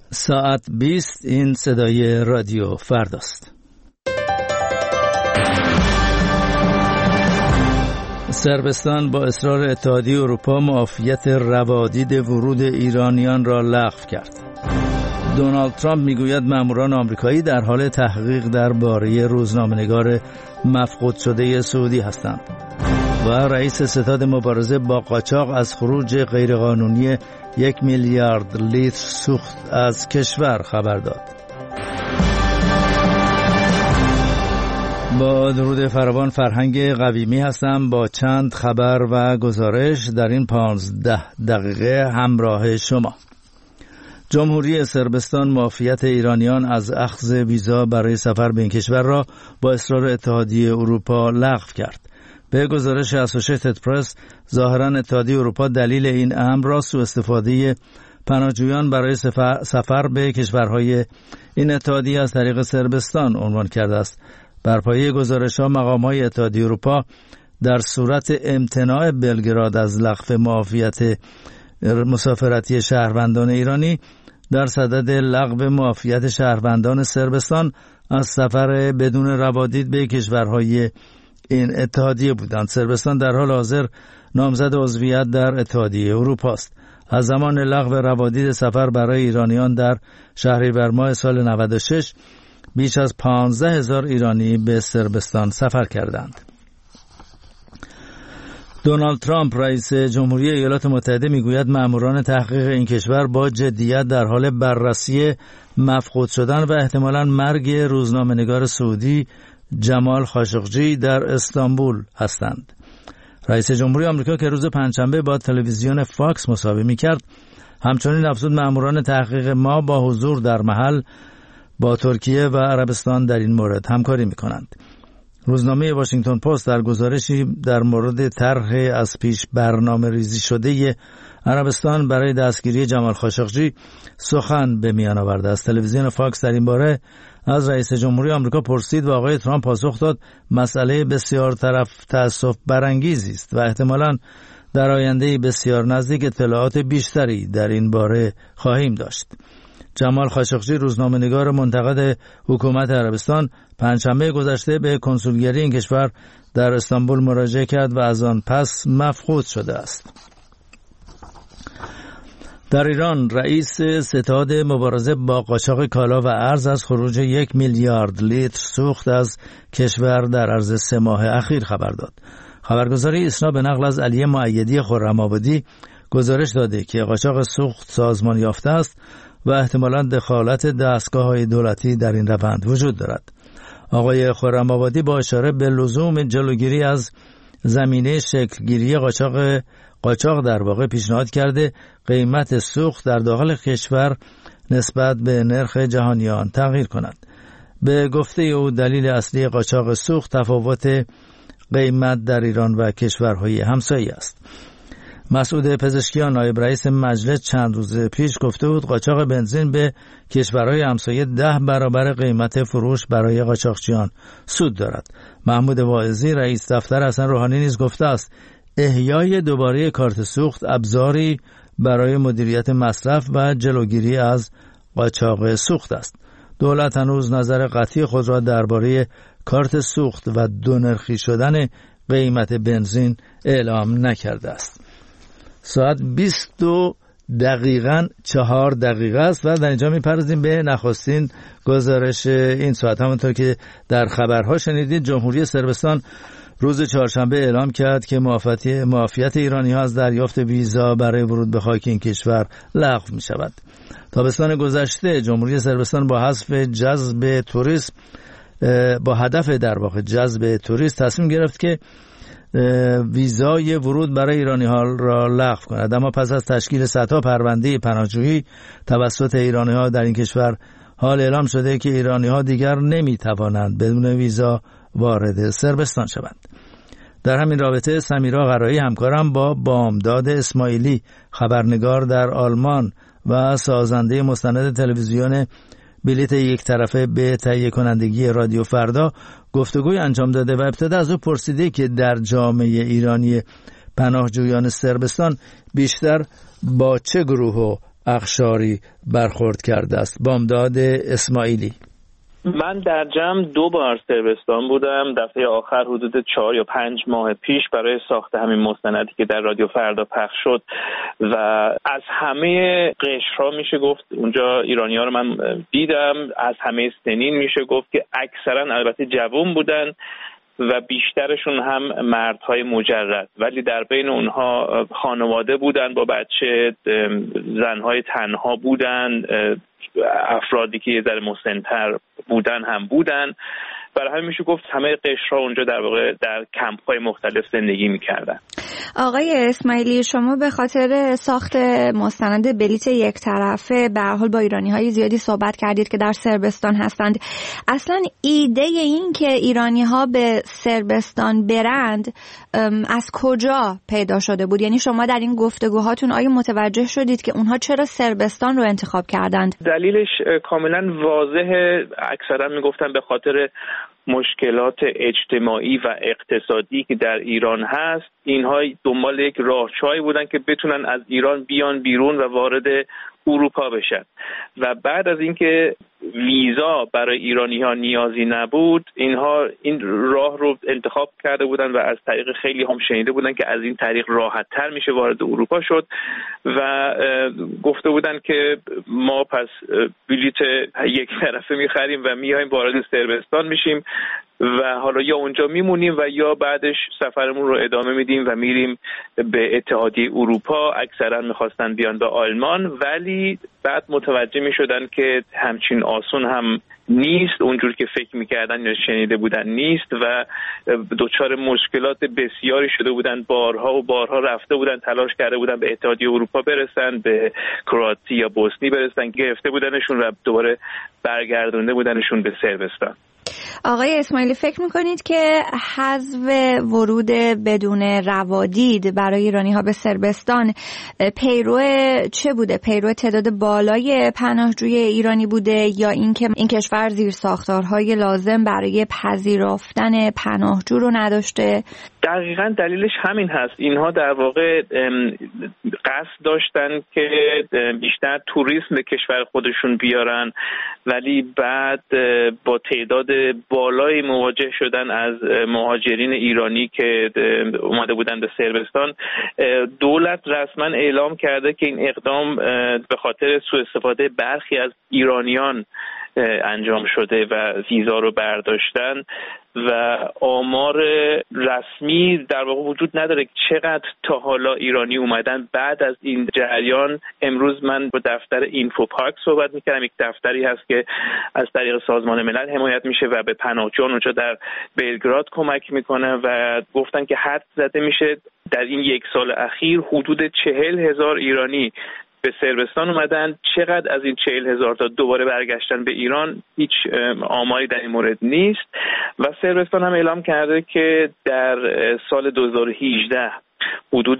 ساعت 20 این صدای رادیو فرداست. صربستان با اصرار اتحادیه اروپا معافیت روادید ورود ایرانیان را لغو کرد. دونالد ترامپ میگوید ماموران آمریکایی در حال تحقیق درباره روزنامه‌نگار مفقود شده سعودی هستند. و رئیس ستاد مبارزه با قاچاق از خروج غیرقانونی 1 میلیارد لیتر سوخت از کشور خبر داد. با درود فراوان، فرهنگ قویمی هستم با چند خبر و گزارش در این 15 دقیقه همراه شما. جمهوری صربستان معافیت ایرانیان از اخذ ویزا برای سفر به این کشور را با اصرار اتحادیه اروپا لغو کرد. به گزارش اسوشیتد پرس، ظاهراً اتحادیه اروپا دلیل این امر را سوء استفاده پناهجویان برای سفر به کشورهای این اتحادیه از طریق صربستان عنوان کرده است. بر پایه گزارش‌ها، مقام‌های اتحادیه اروپا در صورت امتناع بلگراد از لغو معافیت مسافرتی شهروندان ایرانی در صدد لغو معافیت شهروندان صربستان از سفر بدون روادید به کشورهای این اتحادیه بودند. صربستان در حال حاضر نامزد عضویت در اتحادیه اروپا است. از زمان لغو روادید سفر برای ایرانیان در شهریور ماه سال 96 بیش از 15,000 ایرانی به صربستان سفر کردند. دونالد ترامپ رئیس جمهوری ایالات متحده میگوید ماموران تحقیق این کشور با جدیت در حال بررسی مفقود شدن و احتمالاً مرگ روزنامه‌نگار سعودی جمال خاشقجی در استانبول هستند. رئیس جمهوری آمریکا که روز پنجشنبه با تلویزیون فاکس مصاحبه می‌کرد، همچنین افزود ماموران تحقیق ما با حضور در محل با ترکیه و عربستان در این مورد همکاری می‌کنند. روزنامه واشنگتن پست در گزارشی در مورد طرح از پیش برنامه‌ریزی شده عربستان برای دستگیری جمال خاشقجی سخن به میان آورده است. تلویزیون فاکس در این باره از رئیس جمهوری آمریکا پرسید و آقای ترامپ پاسخ داد مسئله بسیار تأسف برانگیزی است و احتمالاً در آینده بسیار نزدیک اطلاعات بیشتری در این باره خواهیم داشت. جمال خاشقجی، روزنامه‌نگار منتقد حکومت عربستان، پنجشنبه گذشته به کنسولگری این کشور در استانبول مراجعه کرد و از آن پس مفقود شده است. در ایران، رئیس ستاد مبارزه با قاچاق کالا و ارز از خروج 1 میلیارد لیتر سوخت از کشور در عرض 3 ماه اخیر خبر داد. خبرگزاری ایسنا به نقل از علی مؤیدی خرم‌آبادی گزارش داده که قاچاق سوخت سازمان یافته است و احتمالاً دخالت دستگاه‌های دولتی در این روند وجود دارد. آقای خرم‌آبادی با اشاره به لزوم جلوگیری از زمینه شکلگیری قاچاق در واقع پیشنهاد کرده قیمت سوخت در داخل کشور نسبت به نرخ جهانی آن تغییر کند. به گفته او دلیل اصلی قاچاق سوخت تفاوت قیمت در ایران و کشورهای همسایه است. مسعود پزشکیان، نایب رئیس مجلس، چند روز پیش گفته بود قاچاق بنزین به کشورهای همسایه 10 برابر قیمت فروش برای قاچاقچیان سود دارد. محمود واعظی، رئیس دفتر حسن روحانی، نیز گفته است احیای دوباره کارت سوخت ابزاری برای مدیریت مصرف و جلوگیری از قاچاق سوخت است. دولت هنوز نظر قطعی خود را درباره کارت سوخت و دونرخی شدن قیمت بنزین اعلام نکرده است. ساعت 22 دقیقاً 4 دقیقه است و در اینجا می‌پردازیم به نخستین گزارش این ساعت. همونطور که در خبرها شنیدید، جمهوری صربستان روز چهارشنبه اعلام کرد که معافیت ایرانی‌ها از دریافت ویزا برای ورود به خاک این کشور لغو می‌شود. تابستان گذشته جمهوری صربستان با هدف در واقع جذب توریست تصمیم گرفت که ویزای ورود برای ایرانی‌ها را لغو کند، اما پس از تشکیل صدها پرونده پناهجویی توسط ایرانی‌ها در این کشور حال اعلام شده که ایرانی‌ها دیگر نمی‌توانند بدون ویزا وارد صربستان شوند. در همین رابطه سمیرا قرایی، همکارم، با بامداد اسماعیلی، خبرنگار در آلمان و سازنده مستند تلویزیون بلیت یک طرفه به تهیه کنندگی رادیو فردا گفتگوی انجام داده و ابتدا از او پرسیده که در جامعه ایرانی پناهجویان صربستان بیشتر با چه گروه و اقشاری برخورد کرده است. بامداد اسماعیلی: من در جمع 2 بار صربستان بودم. دفعه آخر حدود 4 یا 5 ماه پیش برای ساخت همین مستندی که در رادیو فردا پخش شد و از همه قشرها میشه گفت اونجا ایرانی‌ها رو من دیدم، از همه سنین میشه گفت که اکثرا البته جوان بودن و بیشترشون هم مردهای مجرد، ولی در بین اونها خانواده بودن با بچه، زنهای تنها بودن، افرادی که یه ذره مسن‌تر بودن هم بودن. برای همین میشه گفت همه قشرها اونجا در واقع در کمپ‌های مختلف زندگی می‌کردن. آقای اسماعیلی، شما به خاطر ساخت مستند بلیت یک طرفه به هر حال با ایرانی‌های زیادی صحبت کردید که در صربستان هستند. اصلاً ایده این که ایرانی‌ها به صربستان برند از کجا پیدا شده بود؟ یعنی شما در این گفتگوهاتون آیا متوجه شدید که اونها چرا صربستان رو انتخاب کردند؟ دلیلش کاملا واضحه. اکثرا میگفتن به خاطر مشکلات اجتماعی و اقتصادی که در ایران هست. اینها دنبال یک راهچایی بودن که بتونن از ایران بیان بیرون و وارد اروپا بشن و بعد از اینکه ویزا برای ایرانی‌ها نیازی نبود، اینها این راه رو انتخاب کرده بودن و از طریق خیلی هم شنیده بودن که از این طریق راحت‌تر میشه وارد اروپا شد و گفته بودن که ما پس بلیت یک طرفه می‌خریم و میایم وارد صربستان میشیم و حالا یا اونجا میمونیم و یا بعدش سفرمون رو ادامه میدیم و میریم به اتحادیه اروپا. اکثرا میخواستن بیان به آلمان، ولی بعد متوجه میشدن که همچین آسون هم نیست، اونجور که فکر میکردن یا شنیده بودن نیست و دچار مشکلات بسیاری شده بودن. بارها و بارها رفته بودن، تلاش کرده بودن به اتحادیه اروپا برسن، به کرواتی یا بوسنی برسن، گرفته بودنشون و دوباره برگردونده بودنشون به صربستان. آقای اسماعیلی، فکر میکنید که حذف ورود بدون روادید برای ایرانی‌ها به صربستان پیرو چه بوده؟ پیرو تعداد بالای پناهجوی ایرانی بوده یا اینکه این کشور زیرساختارهای لازم برای پذیرفتن پناهجو رو نداشته؟ دقیقاً دلیلش همین هست. اینها در واقع قصد داشتن که بیشتر توریسم به کشور خودشون بیارن، ولی بعد با تعداد بالای مواجه شدن از مهاجرین ایرانی که اومده بودن به صربستان. دولت رسما اعلام کرده که این اقدام به خاطر سوء استفاده برخی از ایرانیان انجام شده و ویزا رو برداشتن و آمار رسمی در واقع وجود نداره چقدر تا حالا ایرانی اومدن بعد از این جریان. امروز من با دفتر اینفوپاک صحبت میکردم، یک دفتری هست که از طریق سازمان ملل حمایت میشه و به پناهجویان اونجا در بلگراد کمک میکنه و گفتن که حد زده میشه در این یک سال اخیر حدود 40,000 ایرانی به صربستان اومدن. چقدر از این 40,000 تا دوباره برگشتن به ایران هیچ آماری در این مورد نیست و صربستان هم اعلام کرده که در سال 2018 حدود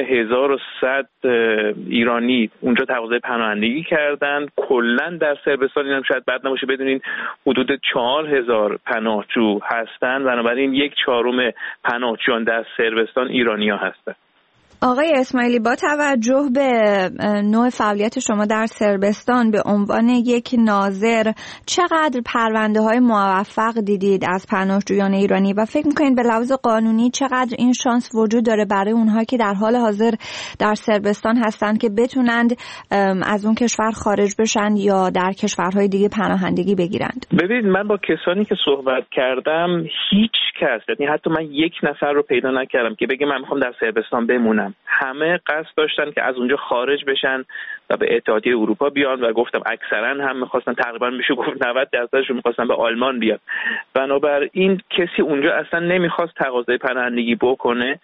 1100 ایرانی اونجا تقاضای پناهندگی کردن. کلا در صربستان اینم شاید بد نباشه بدونین حدود 4,000 پناهجو هستن، بنابراین 1/4 پناهجویان در صربستان ایرانی‌ها هستن. آقای اسماعیلی، با توجه به نوع فعالیت شما در صربستان به عنوان یک ناظر، چقدر پرونده‌های موفق دیدید از پناهجویان ایرانی و فکر می‌کنید به لحاظ قانونی چقدر این شانس وجود داره برای اونها که در حال حاضر در صربستان هستند که بتونند از اون کشور خارج بشن یا در کشورهای دیگه پناهندگی بگیرند؟ ببینید، من با کسانی که صحبت کردم هیچ کس، یعنی حتی من یک نفر رو پیدا نکردم که بگه من می‌خوام در صربستان بمونم. همه قصد داشتن که از اونجا خارج بشن و به اتحادیه اروپا بیان و گفتم اکثرا هم می‌خواستن، تقریبا میشه گفت 90% می‌خواستن به آلمان بیان. بنابراین کسی اونجا اصلا نمی‌خواست تقاضای پناهندگی بکنه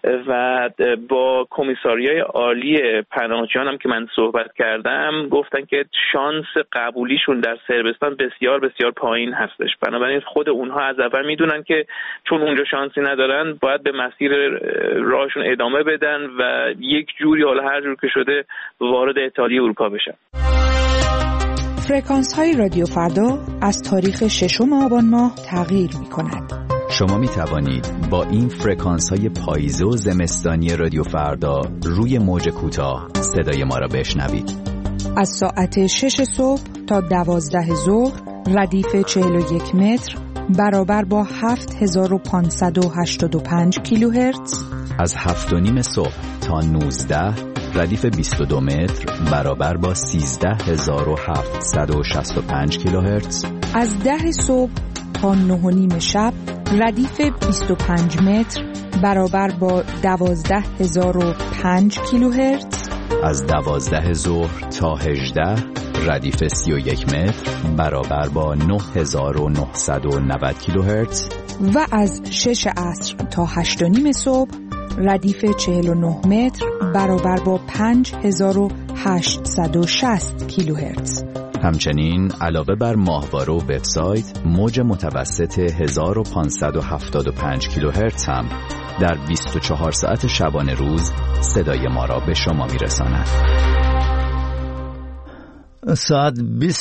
و با کمیساریای عالی پناهجویان هم که من صحبت کردم گفتن که شانس قبولیشون در صربستان بسیار بسیار پایین هستش. بنابراین خود اونها از اول میدونن که چون اونجا شانسی ندارن باید به مسیر راهشون ادامه بدن و یک جوری، حالا هر جور که شده، وارد اتحادیه اروپا بشن. فرکانس های رادیو فردا از تاریخ 6 آبان ماه تغییر می کند. شما می توانید با این فرکانس های پاییزه و زمستانی رادیو فردا روی موج کوتاه صدای ما را بشنوید. از ساعت 6 صبح تا 12 ظهر ردیف 41 متر برابر با 7585 کیلوهرتز. از 7:30 صبح تا 19 ردیف 22 متر برابر با 13765 کیلوهرتز. از 10 صبح تا 9:30 شب ردیف 25 متر برابر با 12005 کیلوهرتز. از 12 ظهر تا 18 ردیف 31 متر برابر با 9990 کیلوهرتز. و از 6 عصر تا 8:30 صبح ردیف 49 متر برابر با 5860 کیلوهرتز. همچنین علاوه بر ماهواره و وبسایت، موج متوسط 1575 کیلوهرتز هم در 24 ساعت شبانه روز صدای ما را به شما میرساند. ساعت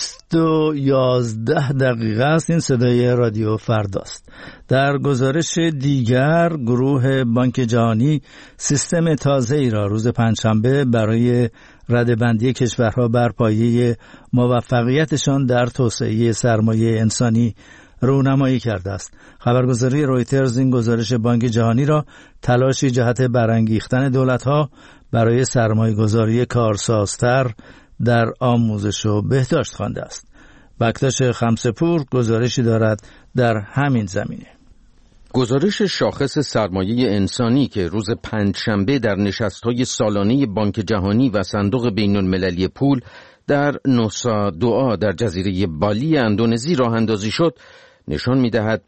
20:11 است. این صدای رادیو فرداست. در گزارش دیگر، گروه بانک جهانی سیستم تازه‌ای را روز پنجشنبه برای رده‌بندی کشورها بر پایه موفقیتشان در توسعه سرمایه انسانی رونمایی کرده است. خبرگزاری رویترز این گزارش بانک جهانی را تلاشی جهت برانگیختن دولت‌ها برای سرمایه‌گذاری کارسازتر در آموزش و بهداشت خوانده است. بکتاش خمسه‌پور گزارشی دارد در همین زمینه. گزارش شاخص سرمایه انسانی که روز پنجشنبه در نشست‌های سالانه بانک جهانی و صندوق بین‌المللی پول در نوسا دوا در جزیره بالی اندونزی راه اندازی شد، نشان می‌دهد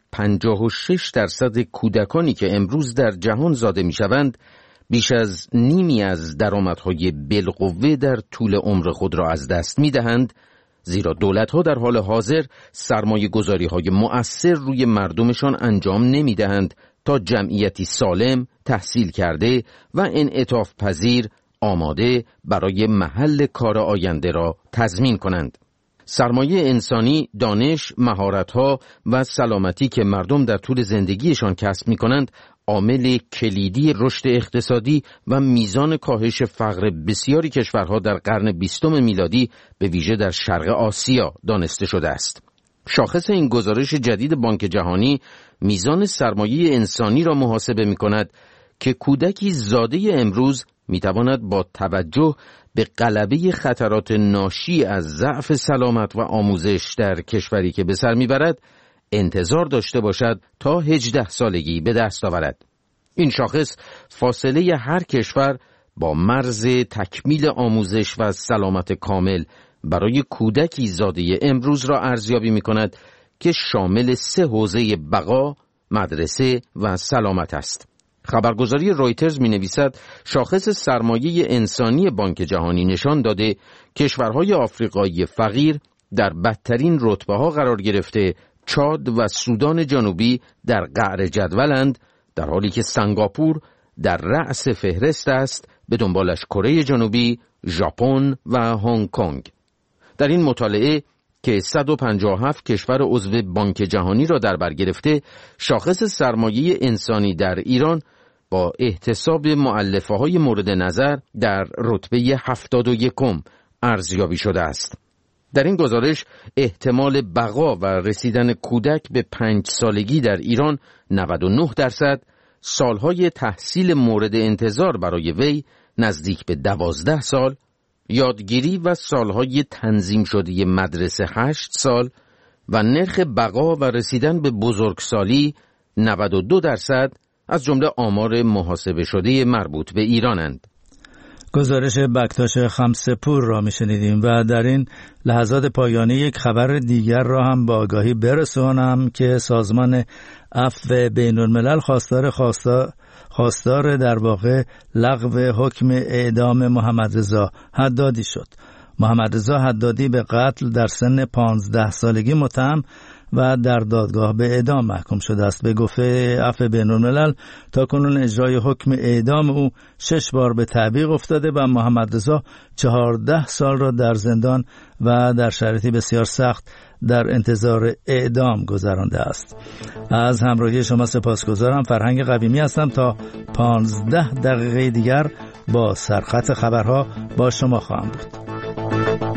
56% کودکانی که امروز در جهان زاده می‌شوند بیش از نیمی از درآمدهای بالقوه در طول عمر خود را از دست می‌دهند، زیرا دولت‌ها در حال حاضر سرمایه‌گذاری‌های مؤثر روی مردمشان انجام نمی‌دهند تا جمعیتی سالم، تحصیل کرده و انعطاف پذیر آماده برای محل کار آینده را تضمین کنند. سرمایه انسانی، دانش، مهارت‌ها و سلامتی که مردم در طول زندگیشان کسب می‌کنند، عامل کلیدی رشد اقتصادی و میزان کاهش فقر بسیاری کشورها در قرن 20 میلادی به ویژه در شرق آسیا دانسته شده است. شاخص این گزارش جدید بانک جهانی میزان سرمایه انسانی را محاسبه می‌کند که کودکی زاده امروز می‌تواند با توجه به غلبه خطرات ناشی از ضعف سلامت و آموزش در کشوری که به سر می‌برد انتظار داشته باشد تا 18 سالگی به دست آورد. این شاخص فاصله هر کشور با مرز تکمیل آموزش و سلامت کامل برای کودکی زاده امروز را ارزیابی می‌کند که شامل 3 حوزه بقا، مدرسه و سلامت است. خبرگزاری رویترز می‌نویسد شاخص سرمایه انسانی بانک جهانی نشان داده کشورهای آفریقایی فقیر در بدترین رتبه‌ها قرار گرفته چاد و سودان جنوبی در قعر جدولند، در حالی که سنگاپور در رأس فهرست است، به دنبالش کره جنوبی، ژاپن و هنگ کنگ. در این مطالعه که 157 کشور عضو بانک جهانی را در بر گرفته، شاخص سرمایه انسانی در ایران با احتساب مؤلفه‌های مورد نظر در رتبه 71 ارزیابی شده است. در این گزارش احتمال بقا و رسیدن کودک به 5 سالگی در ایران 99%، سالهای تحصیل مورد انتظار برای وی نزدیک به 12 سال، یادگیری و سالهای تنظیم شده مدرسه 8 سال و نرخ بقا و رسیدن به بزرگسالی 92% از جمله آمار محاسبه شده مربوط به ایرانند. گزارش بکتاش خمسه‌پور را میشنیدیم و در این لحظات پایانی یک خبر دیگر را هم با آگاهی برسانم که سازمان عفو بین‌الملل خواستار در واقع لغو حکم اعدام محمد رضا حدادی شد. محمد رضا حدادی به قتل در سن 15 سالگی متهم و در دادگاه به اعدام محکوم شده است. به گفته عفو بین‌الملل تاکنون اجرای حکم اعدام او 6 بار به تعویق افتاده و محمد رضا 14 سال را در زندان و در شرایطی بسیار سخت در انتظار اعدام گذرانده است. از همراهی شما سپاسگزارم. فرهنگ قویمی هستم. تا 15 دقیقه دیگر با سرخط خبرها با شما خواهم بود.